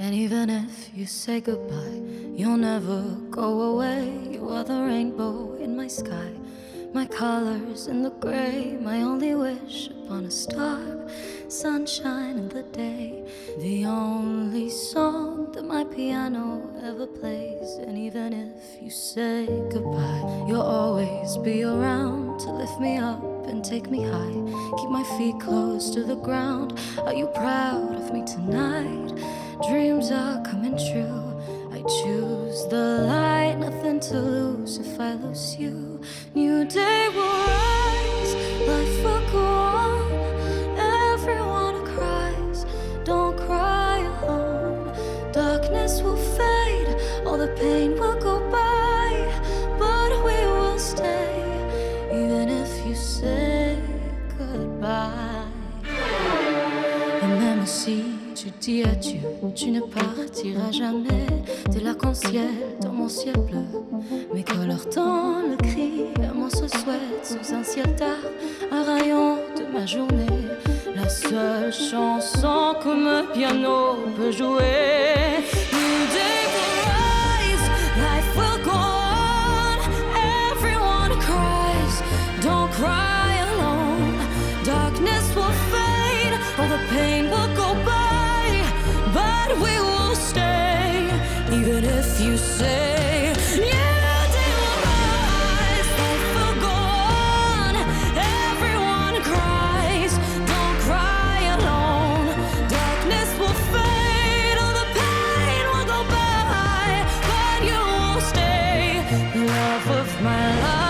And even if you say goodbye, you'll never go away. You are the rainbow in my sky, my colors in the gray, my only wish upon a star, sunshine in the day, the only song that my piano ever plays. And even if you say goodbye, you'll always be around to lift me up and take me high, keep my feet close to the ground. Are you proud of me tonight? Dreams are coming true. I choose the light, nothing to lose if I lose you. New day will rise, life will go on. Everyone cries, don't cry alone. Darkness will fade, all the pain will go by, but we will stay, even if you say goodbye. Et même si tu dis adieu, tu ne partiras jamais de l'arc-en-ciel dans mon ciel bleu. Mes couleurs dans le cri, on se souhaite sous un ciel tard, un rayon de ma journée, la seule chanson que mon piano peut jouer. New day will rise, life will go on. Everyone cries, don't cry alone. Darkness will fade, all the pain will go by, but we will stay, even if you say, yeah, day will rise, life will go on. Everyone cries, don't cry alone. Darkness will fade, all the pain will go by, but you will stay, the love of my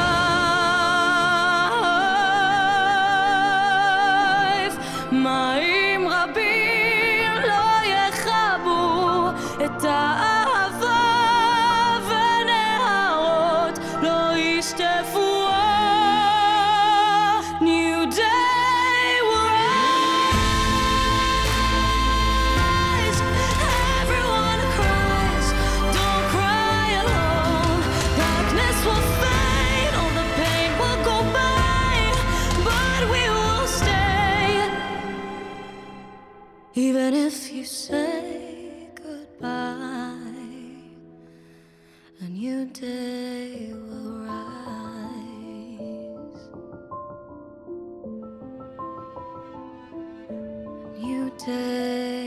life. מים רבים לא יכבו את האהבה, ונהרות לא ישטפו. New day will rise, everyone cries, don't cry alone. Darkness will fade, all the pain will go by, but we will stay, even if you say goodbye. A new day will rise. New day